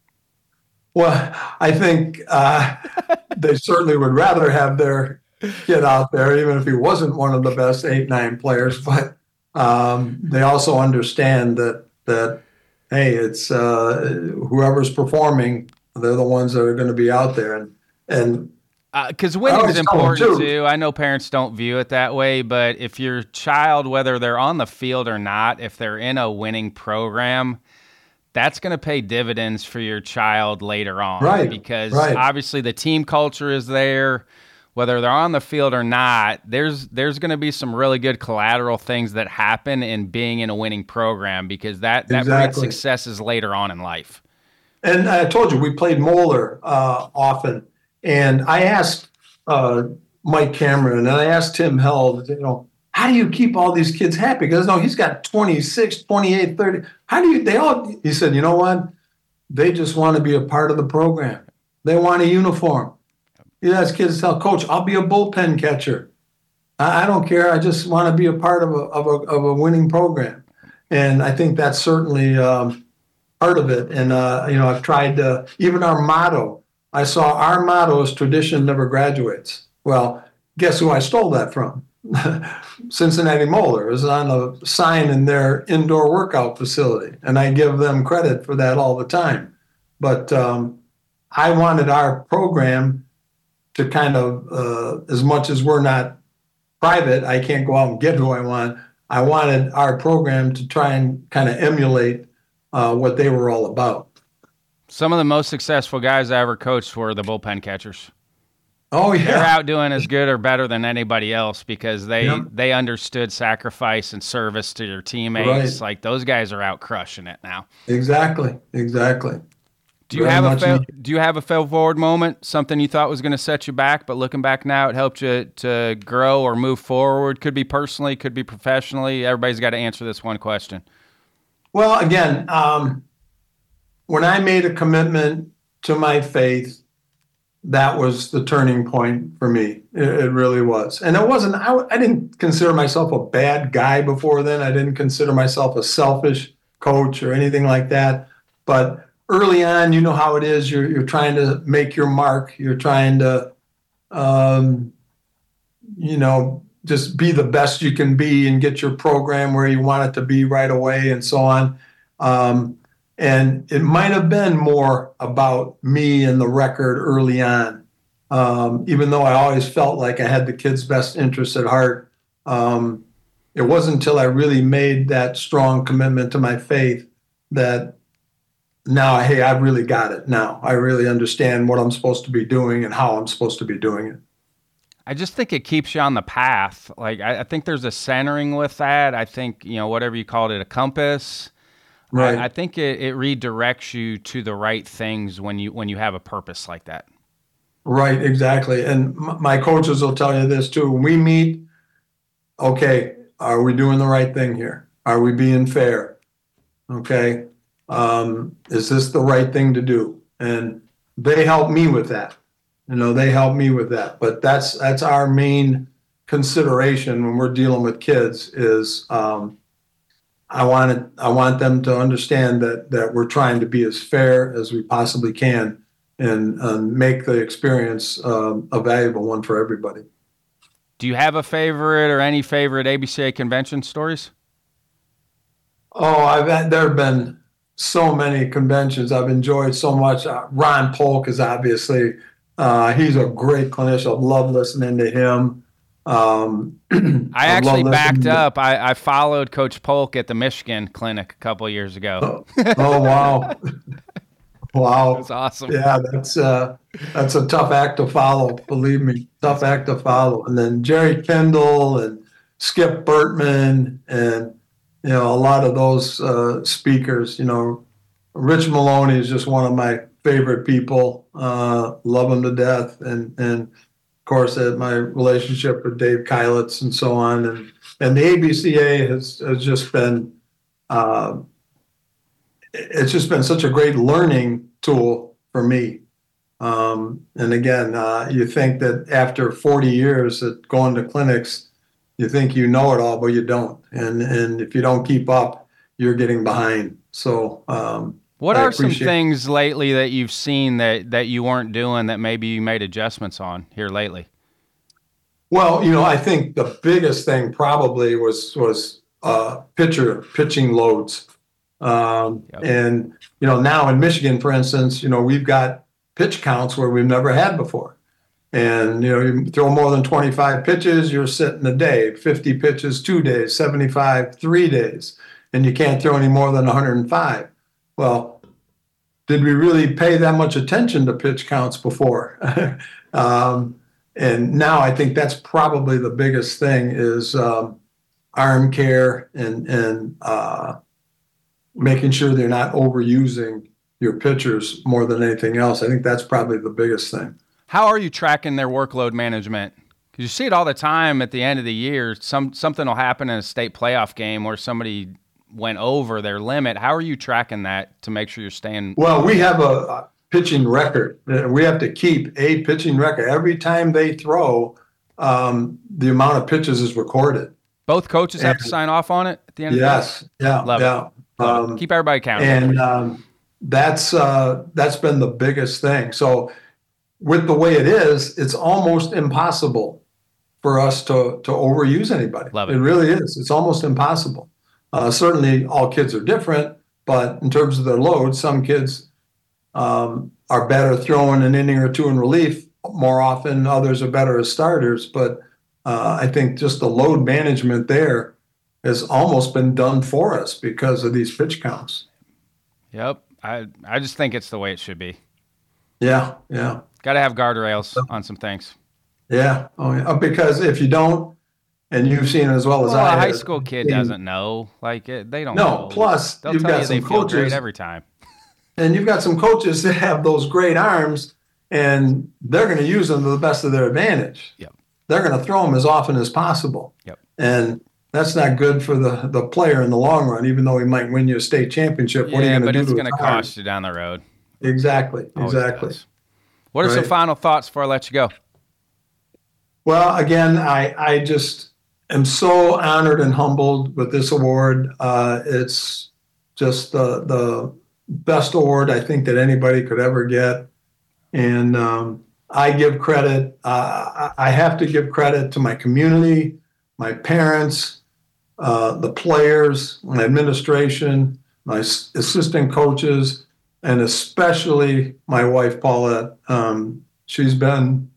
Well, I think uh, they certainly would rather have their kid out there, even if he wasn't one of the best eight, nine players. But um, they also understand that, that hey, it's uh, whoever's performing, They're the ones that are going to be out there. And, and because uh, winning is important too. too. I know parents don't view it that way, but if your child, whether they're on the field or not, if they're in a winning program, that's going to pay dividends for your child later on. Right. Because right. obviously the team culture is there. Whether they're on the field or not, there's there's going to be some really good collateral things that happen in being in a winning program, because that, that exactly. breeds successes later on in life. And I told you, we played Moeller uh, often. And I asked uh, Mike Cameron and I asked Tim Held, you know, how do you keep all these kids happy? Because no, he's got twenty-six, twenty-eight, thirty. How do you, they all, he said, you know what? They just want to be a part of the program. They want a uniform. You ask kids, tell coach, I'll be a bullpen catcher. I, I don't care. I just want to be a part of a, of a, of a winning program. And I think that's certainly um, part of it. And, uh, you know, I've tried to, even our motto, I saw our motto is tradition never graduates. Well, guess who I stole that from? Cincinnati Moeller. It was on a sign in their indoor workout facility. And I give them credit for that all the time. But um, I wanted our program to kind of, uh, as much as we're not private, I can't go out and get who I want. I wanted our program to try and kind of emulate uh, what they were all about. Some of the most successful guys I ever coached were the bullpen catchers. Oh, yeah. They're out doing as good or better than anybody else because they, yeah. they understood sacrifice and service to your teammates. Right. Like, those guys are out crushing it now. Exactly, exactly. Do you, have a fail, do you have a fail forward moment, something you thought was going to set you back, but looking back now, it helped you to grow or move forward? Could be personally, could be professionally. Everybody's got to answer this one question. Well, again, um, when I made a commitment to my faith, that was the turning point for me. It, it really was. And it wasn't, I, I didn't consider myself a bad guy before then. I didn't consider myself a selfish coach or anything like that. But early on, you know how it is. You're you're trying to make your mark. You're trying to, um, you know, just be the best you can be and get your program where you want it to be right away and so on. Um, and it might have been more about me and the record early on, um, even though I always felt like I had the kids' best interests at heart. Um, it wasn't until I really made that strong commitment to my faith that now, hey, I've really got it now. I really understand what I'm supposed to be doing and how I'm supposed to be doing it. I just think it keeps you on the path. Like, I, I think there's a centering with that. I think, you know, whatever you called it, a compass. Right. I, I think it, it redirects you to the right things when you when you have a purpose like that. Right, exactly. And m- my coaches will tell you this too. When we meet, okay, are we doing the right thing here? Are we being fair? Okay. Um, is this the right thing to do? And they help me with that. You know, they help me with that. But that's that's our main consideration when we're dealing with kids is um, I want it, I want them to understand that that we're trying to be as fair as we possibly can and, and make the experience um, a valuable one for everybody. Do you have a favorite or any favorite A B C A convention stories? Oh, I've had, there have been so many conventions I've enjoyed so much. Uh, Ron Polk is obviously, uh, he's a great clinician. I love listening to him. Um, I actually backed up. I, I followed Coach Polk at the Michigan clinic a couple of years ago. Oh, oh wow. Wow. That's awesome. Yeah, that's uh, that's a tough act to follow, believe me. Tough act to follow. And then Jerry Kendall and Skip Bertman and you know, a lot of those uh, speakers, you know, Rich Maloney is just one of my favorite people. Uh, love him to death. And, and of course, uh, my relationship with Dave Keilitz and so on. And, and the A B C A has, has just been, uh, it's just been such a great learning tool for me. Um, and again, uh, you think that after forty years of going to clinics, you think you know it all, but you don't. And and if you don't keep up, you're getting behind. So um, what I are some appreciate- things lately that you've seen that, that you weren't doing that maybe you made adjustments on here lately? Well, you know, I think the biggest thing probably was was uh, pitcher pitching loads. Um, Yep. And, you know, now in Michigan, for instance, you know, we've got pitch counts where we've never had before. And, you know, you throw more than twenty-five pitches, you're sitting a day, fifty pitches, two days, seventy-five, three days, and you can't throw any more than one hundred five. Well, did we really pay that much attention to pitch counts before? um, and now I think that's probably the biggest thing is um, arm care and, and uh, making sure they're not overusing your pitchers more than anything else. I think that's probably the biggest thing. How are you tracking their workload management? Because you see it all the time at the end of the year. Some something will happen in a state playoff game where somebody went over their limit. How are you tracking that to make sure you're staying? Well, we have a, a pitching record. We have to keep a pitching record. Every time they throw, um, the amount of pitches is recorded. Both coaches and, have to sign off on it at the end yes, of the day? Yes, yeah, Love yeah. it. Um, keep everybody accountable. And um, that's uh, that's been the biggest thing. So with the way it is, it's almost impossible for us to to overuse anybody. Love it. It really is. It's almost impossible. Uh, certainly, all kids are different, but in terms of their load, some kids um, are better throwing an inning or two in relief more often. Others are better as starters. But uh, I think just the load management there has almost been done for us because of these pitch counts. Yep. I I just think it's the way it should be. Yeah, yeah. Got to have guardrails on some things. Yeah. Oh, yeah. Because if you don't, and you've seen it as well as well, I a high have, school kid seen, doesn't know. Like, it, they don't no, know. plus They'll you've tell got you some they feel coaches great every time. And you've got some coaches that have those great arms, and they're going to use them to the best of their advantage. Yep. They're going to throw them as often as possible. Yep. And that's not good for the, the player in the long run, even though he might win you a state championship. Yeah, what are you going to do? but it's going to cost arms? you down the road. Exactly. Always exactly. does. What are right. some final thoughts before I let you go? Well, again, I, I just am so honored and humbled with this award. Uh, it's just the the best award I think that anybody could ever get. And um, I give credit. Uh, I have to give credit to my community, my parents, uh, the players, my administration, my assistant coaches, and especially my wife, Paulette. Um, she's been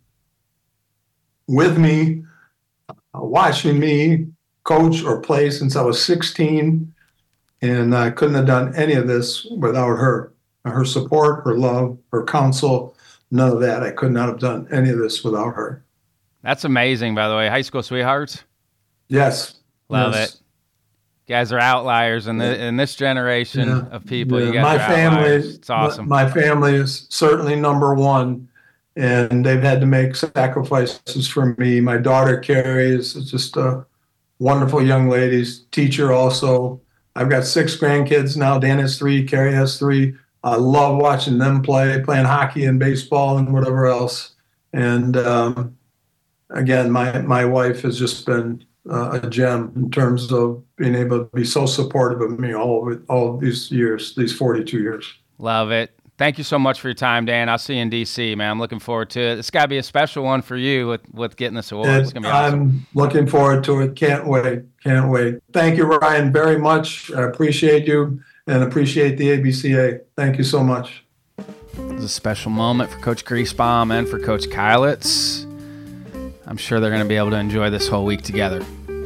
with me, uh, watching me coach or play since I was sixteen. And I couldn't have done any of this without her. Her support, her love, her counsel, none of that. I could not have done any of this without her. That's amazing, by the way. High school sweethearts? Yes. Love yes. it. You guys are outliers in, the, in this generation yeah. of people. Yeah. You guys my are family, outliers. It's awesome. My, my family is certainly number one, and they've had to make sacrifices for me. My daughter, Carrie, is just a wonderful young lady, teacher also. I've got six grandkids now. Dan has three, Carrie has three. I love watching them play, playing hockey and baseball and whatever else. And um, again, my, my wife has just been uh, a gem in terms of being able to be so supportive of me all of, all of these years, these forty-two years. Love it. Thank you so much for your time, Dan. I'll see you in D C, man. I'm looking forward to it. It's got to be a special one for you with, with getting this award. It, it's going to be awesome. I'm looking forward to it. Can't wait. Can't wait. Thank you, Ryan, very much. I appreciate you and appreciate the A B C A. Thank you so much. It's a special moment for Coach Griesbaum and for Coach Keilitz. I'm sure they're going to be able to enjoy this whole week together.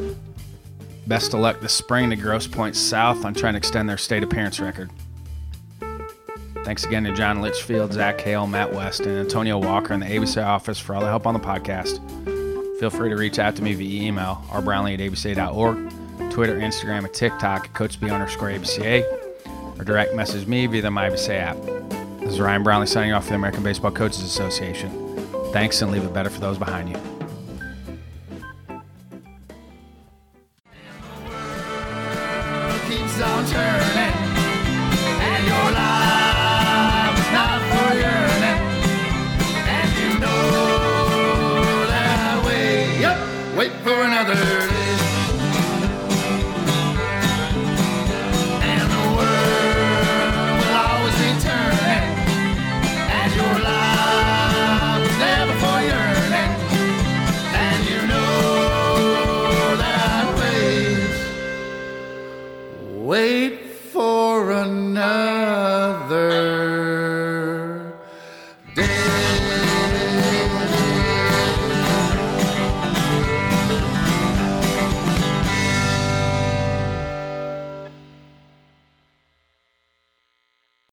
Best of luck this spring to Grosse Pointe South on trying to extend their state appearance record. Thanks again to John Litchfield, Zach Hale, Matt West, and Antonio Walker in the A B C A office for all the help on the podcast. Feel free to reach out to me via email, r brownlee at a b c a dot org, Twitter, Instagram, and TikTok at CoachB underscore A B C A, or direct message me via the My A B C A app. This is Ryan Brownlee signing off for the American Baseball Coaches Association. Thanks, and leave it better for those behind you. Keeps on turning, and your life is not for yearning, and you know that way. Yep, wait for another day, and the world will always be turning, and your life is never for yearning, and you know that way. Wait for another